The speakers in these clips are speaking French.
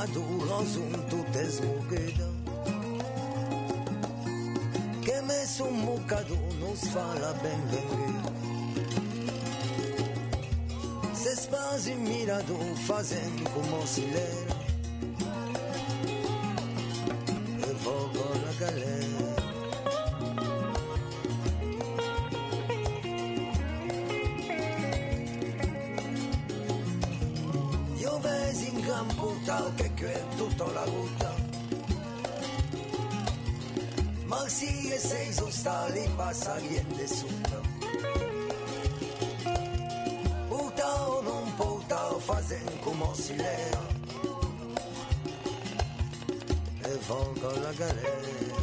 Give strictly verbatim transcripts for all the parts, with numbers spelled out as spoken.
tu rozum tu te smugida che me son mucado non fa la benvenuta se spasi mirado fazendo como se lera e vou con la galera. Io vesi in campo tal che che tutta la gutta ma si e sei sono stati passa niente sotto puttao non puttao fazendo come si leva e fogo la galera.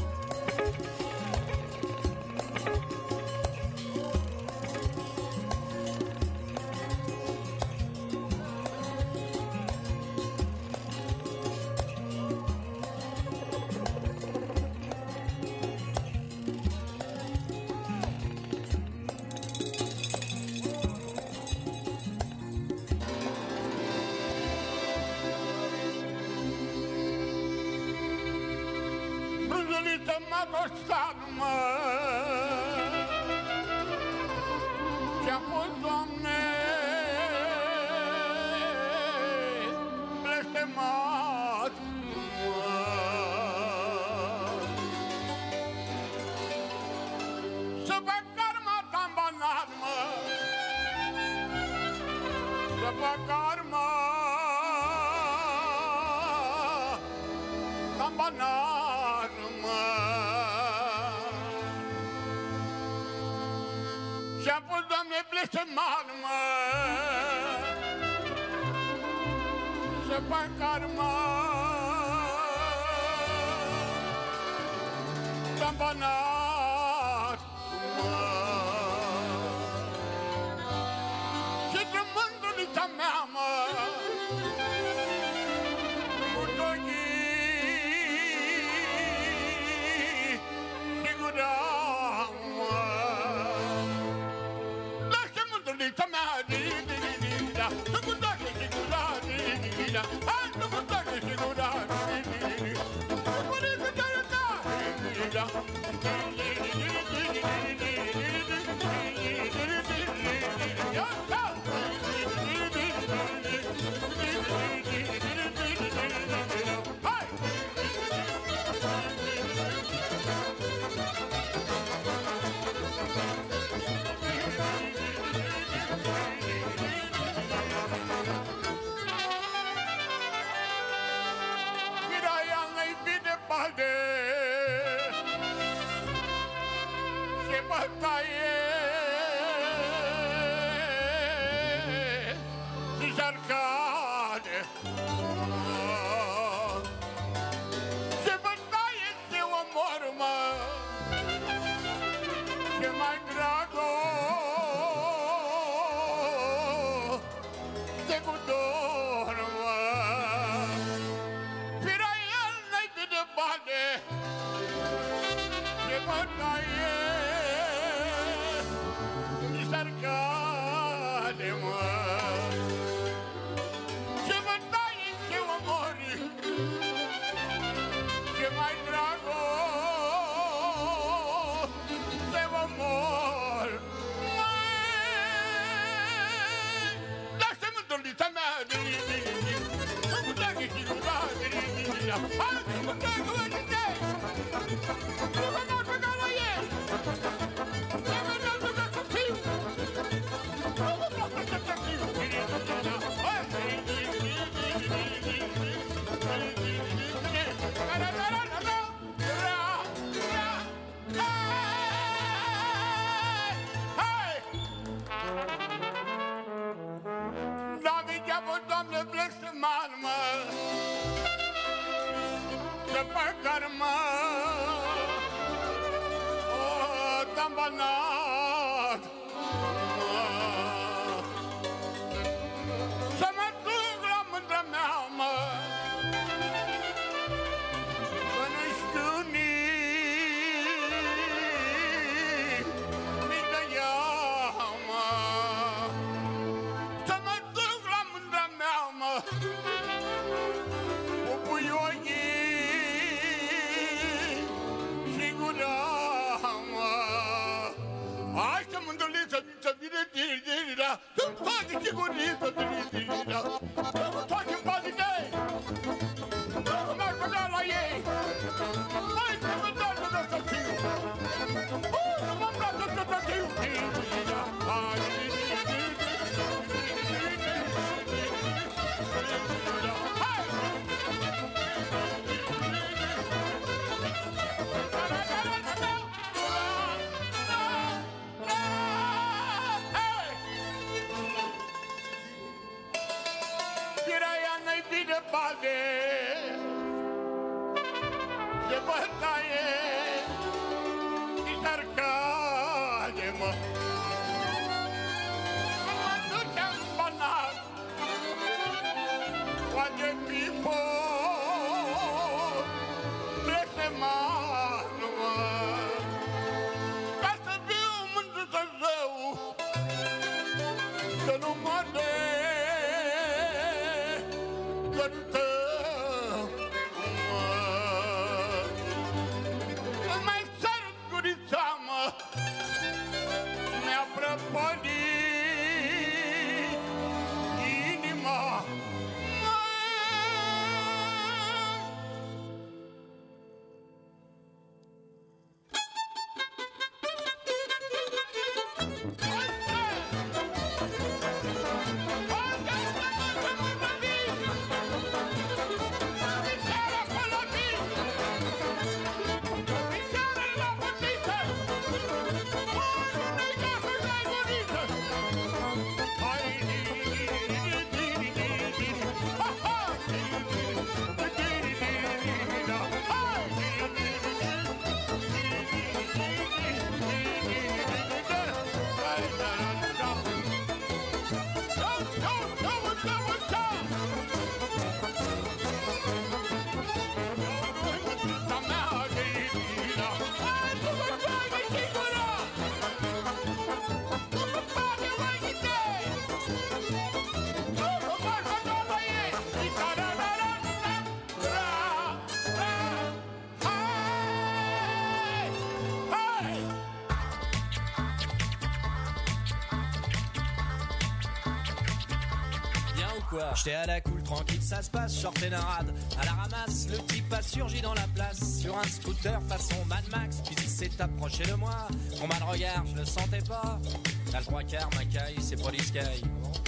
J'étais à la cool, tranquille, ça se passe, sortais d'un rad. À la ramasse, le type a surgi dans la place. Sur un scooter façon Mad Max, puis il s'est approché de moi. Mon mal regard, je le sentais pas. À le trois quarts, ma caille, c'est Police Sky.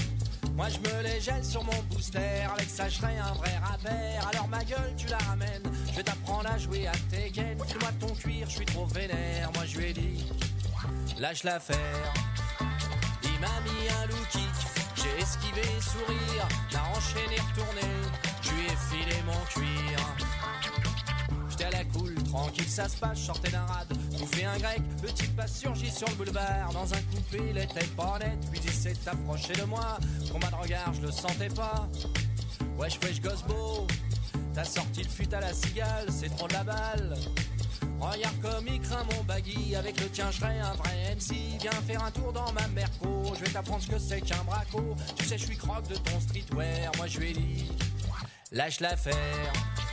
Moi je me les gèle sur mon booster. Avec ça je serais un vrai rappeur. Alors ma gueule tu la ramènes. Je vais t'apprendre à jouer à Tekken. File-moi ton cuir, je suis trop vénère. Moi je lui ai dit, lâche l'affaire. Il m'a mis un low kick. J'ai esquivé, sourire, l'a enchaîné, retourné, je lui ai filé mon cuir. J'étais à la cool, tranquille, ça se passe, je sortais d'un rad, bouffé un grec, le type a surgi sur le boulevard. Dans un coupé, il était pas net, puis il s'est approché de moi. Combat de regard, je le sentais pas. Wesh, wesh, gosse beau, t'as sorti le fut à la cigale, c'est trop de la balle. Regarde comme il craint mon baggy. Avec le tien je serai un vrai M C. Viens faire un tour dans ma Merco. Je vais t'apprendre ce que c'est qu'un braco. Tu sais je suis croque de ton streetwear. Moi je lui ai dit, lâche l'affaire.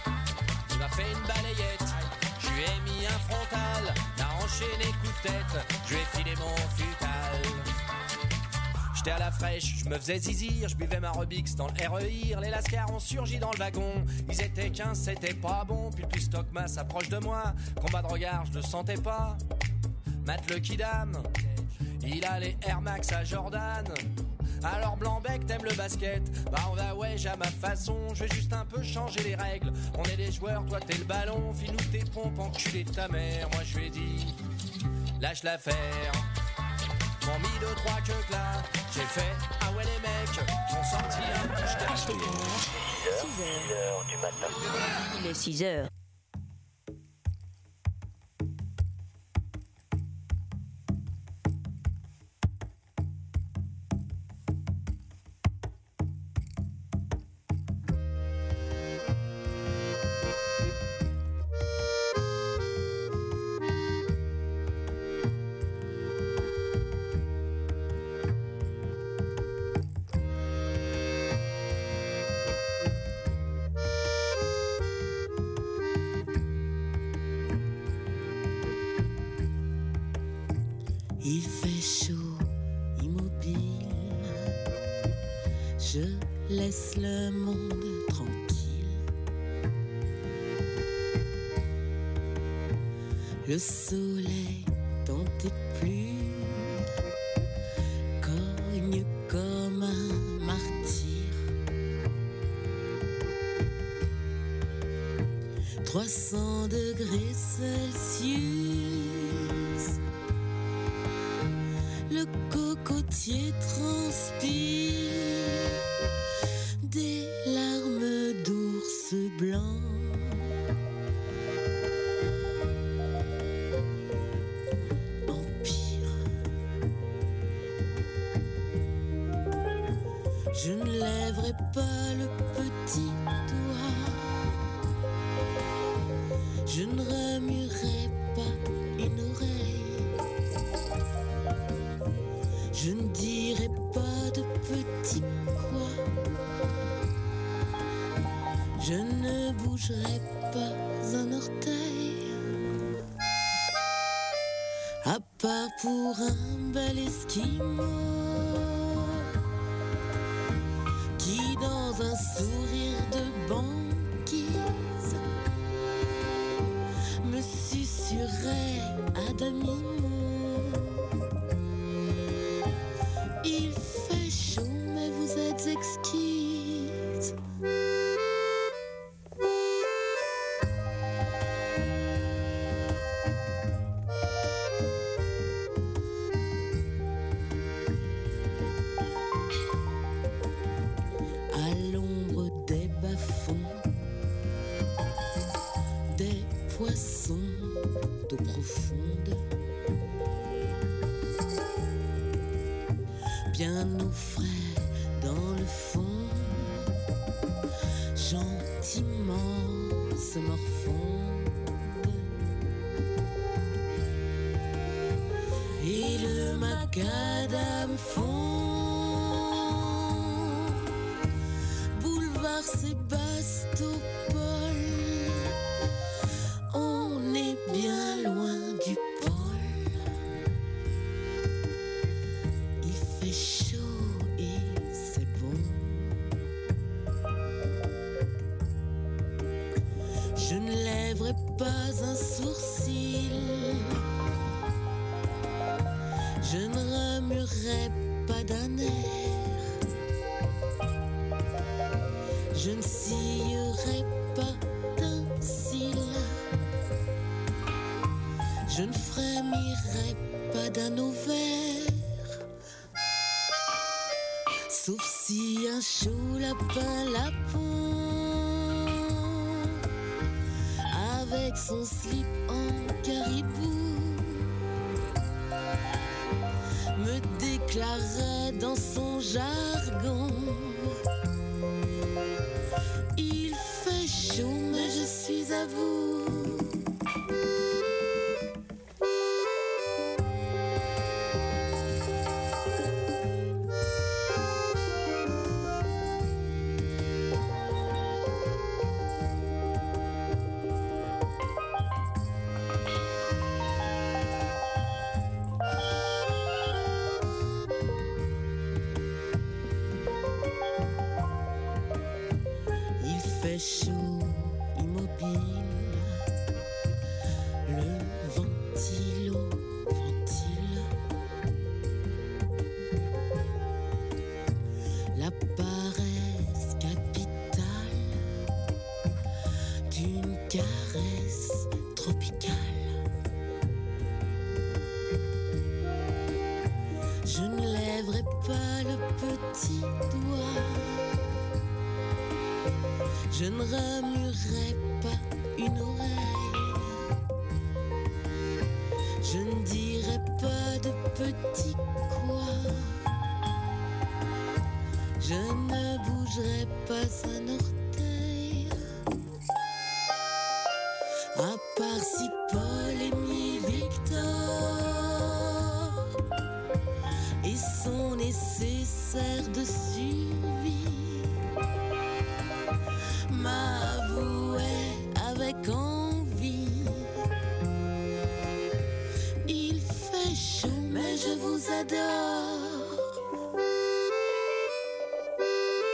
Il m'a fait une balayette. Je lui ai mis un frontal. T'as enchaîné coup de tête. Je lui ai filé mon futal. J'étais à la fraîche, je me faisais zizir, je buvais ma Rubix dans le R E I. Les lascars ont surgi dans le wagon. Ils étaient quinze, c'était pas bon. Puis le plus stockma s'approche de moi. Combat de regard, je le sentais pas. Matt le Kidam, il a les Air Max à Jordan. Alors Blanc-Bec, t'aimes le basket? Bah on va ouais, j'ai à ma façon. Je vais juste un peu changer les règles. On est des joueurs, toi t'es le ballon. File-nous tes pompes, enculé de ta mère. Moi je lui ai dit, lâche l'affaire. M'ont mis deux, trois que là. J'ai fait, ah ouais les mecs, ont sorti un bouche six heures du matin. Il est six heures. Je laisse le monde tranquille. Le soleil dans tes plumes cogne comme un martyr. trois cents degrés Celsius. Le cocotier transpire des larmes d'ours blancs. Empire. Je ne lèverai pas le petit doigt. Je ne remuerai pas une oreille. Je ne dirai pas de petit quoi. Je ne bougerai pas un orteil. À part pour un bel esquimau qui dans un sourire de banquise me susurrait à demi-mot. Il fait chaud mais vous êtes exquise. À l'ombre des bas-fonds, des poissons d'eau profonde, bien au frais dans le fond, gentiment se morfondent. Et le macadam fond, boulevard Sébastopol. On est bien loin du pôle. Il fait chaud et c'est bon. Je ne lèverai pas un sourcil. Je ne remuerai pas d'un air. Je ne sillerai pas d'un cil. Je ne frémirai pas d'un ovaire. Sauf si un chaud lapin lapin avec son slip en caribou me déclarait dans son jargon. Il fait chaud mais je suis à vous. Chaud, immobile, le ventilo ventile, la paresse capitale d'une caresse tropicale. Je ne lèverai pas le petit doigt. Je ne remuerai pas une oreille. Je ne dirai pas de petit quoi. Je ne bougerai pas un orteil. À part si Paul Émile Victor et son nécessaire de survie m'avouait avec envie. Il fait chaud mais je vous adore.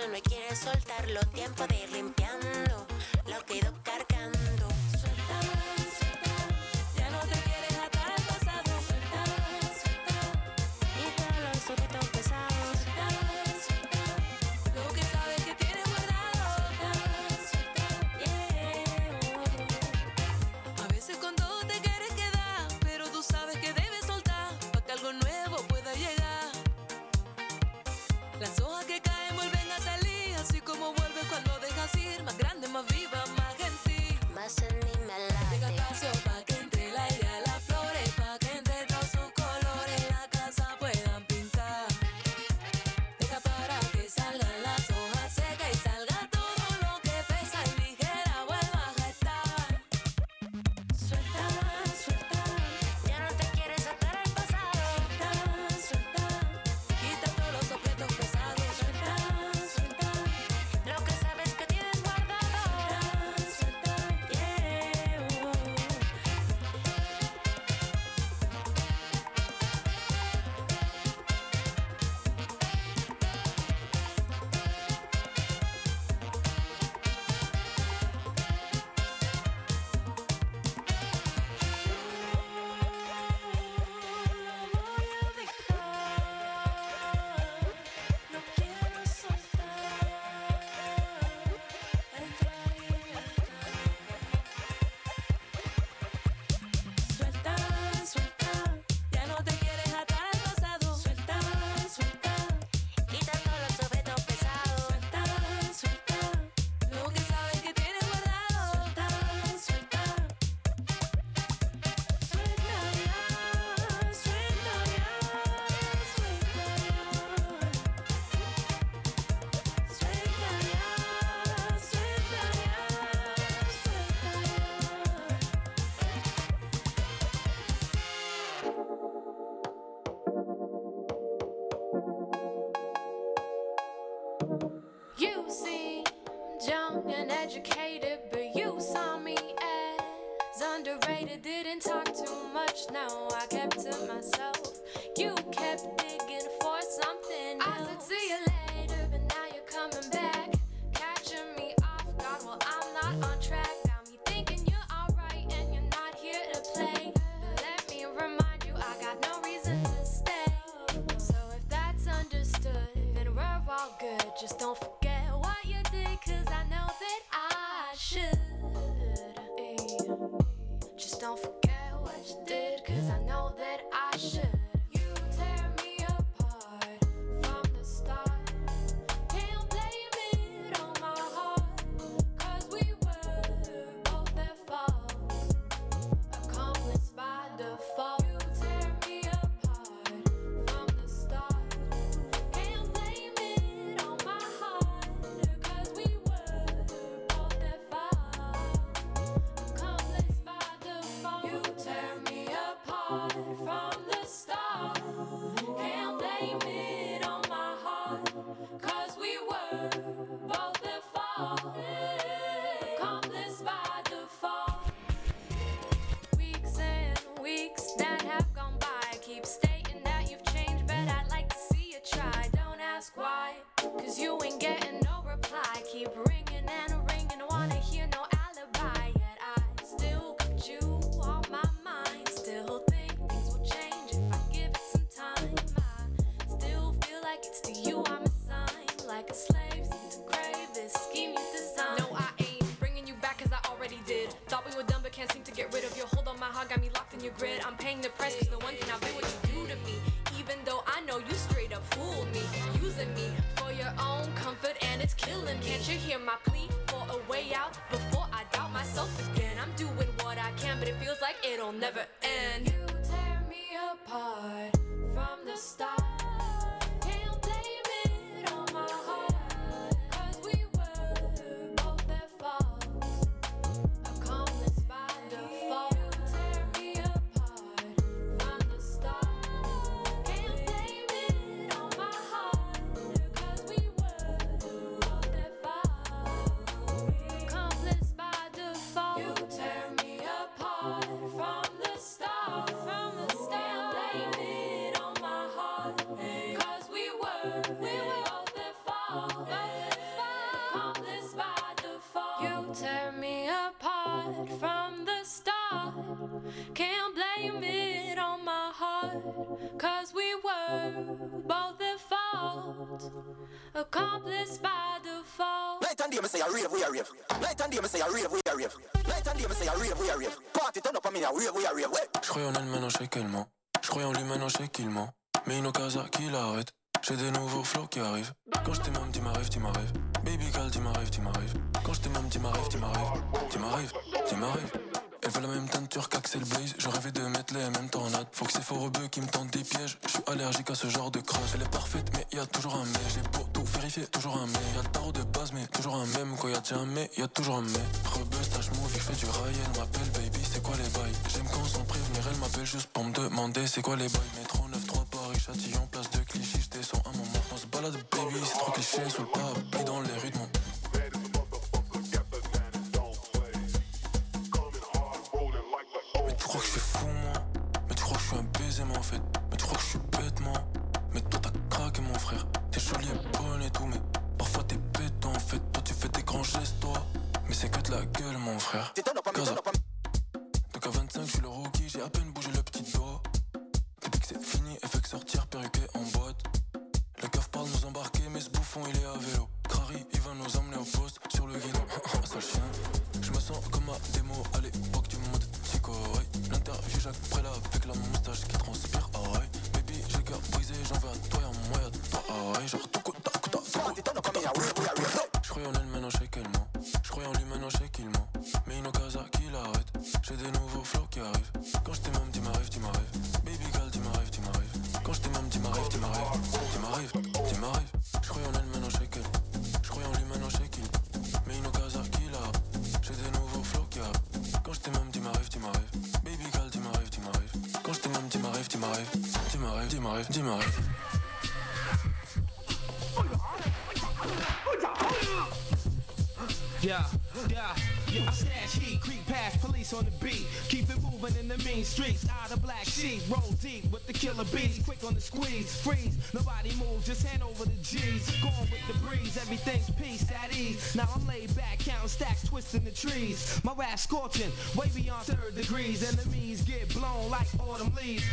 no me quieres soltarlo. Tiempo de ir limpiando lo que he ido cargando. Suelta, suelta, ya no te quieres atar al pasado. Suelta, suelta, quita los objetos pesados. Suelta, suelta, lo que sabes que tienes guardado. Suelta, suelta, yeah. A veces con todo te quieres quedar, pero tú sabes que debes soltar para que algo nuevo pueda llegar. Las hojas que caen vuelven a salir, así como vuelve cuando dejas ir. Más grande, más viva, más gentil. Más en mí me late. Deja espacio pa' que entre el aire a las flores, pa' que entre todos sus colores la casa puedan pintar. Deja para que salgan las hojas secas y salga todo lo que pesa y ligera vuelva a estar. Suelta, suelta, ya no te quieres atar al pasado. Suelta, suelta, quita todos los objetos pesados. Suelta, suelta, lo que sabes que tienes guardado. Suelta, suelta, yeah. No quiero soltar entra libertad. Suelta, suelta, ya no te quieres atar al pasado. Suelta, suelta, quita todos los objetos pesados. Suelta, suelta, lo que sabes que tienes guardado. Suelta, suelta, suelta ya, suelta ya, suelta ya. Suelta ya, suelta ya, You seem young and educated, but you saw me as underrated. Didn't talk too much, no, I kept to myself. You kept digging for something else. I said see you later, but now you're coming back, catching me off guard. Well, I'm not on track. Got me thinking you're alright and you're not here to play. But let me remind you, I got no reason to stay. So if that's understood, then we're all good. Just don't forget what you did, cause I know that I should. Ayy. Just don't forget what you did, cause I know that I should. You tear me apart from the start. Can't blame it on my heart, cause we were both at fault. Accomplice by default. You tear me apart from the start. Can't blame it on my heart, cause we were both at fault. Accomplice by default. You tear me apart from the start. Can't blame it on my heart, cause we were both at fault. Accomplice by default. Weeks and weeks that have gone by, keep stating that you've changed, but I'd like to see you try. Don't ask why, cause you ain't getting no reply. Keep ringing and ringing, wanna hear no alibi. Yet I still got you on my mind. Still think things will change if I give it some time. I still feel like it's to you I'm assigned. Like a slave seems to crave this scheme you designed. No, I ain't bringing you back cause I already did. Thought we were done but can't seem to get rid of your hold on my heart. Got me locked in your grid. I'm paying the price cause no one can outbid what you do to me. Even though I know you straight up fooled me, using me for your own comfort and it's killing. Can't you hear my plea for a way out before I doubt myself again? I'm doing what I can, but it feels like it'll never end. You tear me apart from the start. Can't blame it on my heart, cause we were both at fault. Accomplice by default. You tear me apart from the start. Can't blame it on my heart, cause we were both at fault. Accomplice by default. You tear me apart from the start. From the start. Can't blame it on my heart, cause we were, we were both at fault. cause we were both at fault, accomplished by default. Night and day me say a rave, we a rave. Night and day me say a rave, we a rave. Night and day me say a rave, we a rave. Party turn up on me a rave, we a rave. J'croyais en elle maintenant je sais qu'elle ment. J'croyais en lui maintenant je sais qu'il ment. Mais une casa qui l'arrête. J'ai des nouveaux flots qui arrivent. Quand j't'ai même dit m'arrive, tu m'arrives. Baby girl, dis m'arrive, tu m'arrives. Quand j't'ai même dit m'arrive, tu m'arrives. Tu m'arrives, tu m'arrives. Elle veut la même teinture qu'Axel Blaze. Je rêvais de mettre les mêmes tornades. Faut que c'est faux rebeux qui me tentent des pièges. Je suis allergique à ce genre de crush. Elle est parfaite mais y'a toujours un mais. J'ai beau tout vérifier, toujours un mais. Y'a le tarot de base mais toujours un même. Quand y'a déjà un mais, y'a toujours un mais. Rebeu, stage move, il fait du rail. Elle m'appelle baby, c'est quoi les bails. J'aime quand sans prévenir, elle m'appelle juste pour me demander c'est quoi les bails. Métro neuf trois Paris, Châtillon, place de Clichy. J'descends un moment, on se balade baby. C'est trop cliché sous le parapluie dans les rues de mon. Tu crois que je suis fou moi? Mais tu crois que je suis un baiser moi en fait? Mais tu crois que je suis bête moi? Mais toi t'as craqué mon frère. T'es joli et bonne et tout mais parfois t'es bête en fait. Toi tu fais des grands gestes toi. Mais c'est que de la gueule mon frère. Gaza. Donc à vingt-cinq je suis le rookie. J'ai à peine bougé le petit doigt. Depuis que c'est fini elle fait que sortir perruqué en boîte. Le keuf parle nous embarquer mais ce bouffon il est à vélo. Crary il va nous emmener au poste sur le guidon. Sale chien. Je me sens comme à démo à l'époque du monde psycho. Ouais. L'interview Jacques Préla avec la moustache qui transpire. Ah ouais. Baby j'ai le cœur brisé, j'en veux à toi y'a moi y'a toi. Ah ouais. Genre tout coup ta coup ta Je croyais en elle maintenant je sais qu'elle ment. Je croyais en lui maintenant je sais qu'il ment. Mais une casa qui l'arrête. J'ai des nouveaux flots qui arrivent. Quand je t'ai même dit m'arrive, tu m'arrives. Baby girl dis m'arrive, tu m'arrives. Quand je t'ai même dit m'arrive, tu m'arrives. Tu m'arrives, tu m'arrives. Je croyais en elle maintenant je sais qu'elle. Je croyais en lui maintenant je sais qu'il. Mais une casa qui l'arrête. J'ai des nouveaux flots qui arrivent. Quand je t'ai même dit m'arrive, tu m'arrives. Baby girl dis m'arrive, tu m'arrives. Quand je t'ai même dit m'arrive, tu m'arrives. Tu m'arrives, tu m'arrives, tu m'arrives. Yeah, yeah, yeah. I stash heat, creep past police on the beat. Keep it moving in the mean streets. Out of black sheep, roll deep with the killer bees. Quick on the squeeze, freeze. Nobody move, just hand over the G's. Going with the breeze, everything's peace at ease. Now I'm laid back, counting stacks, twisting the trees. My rap scorching, way beyond third degrees. Enemies get blown like autumn leaves.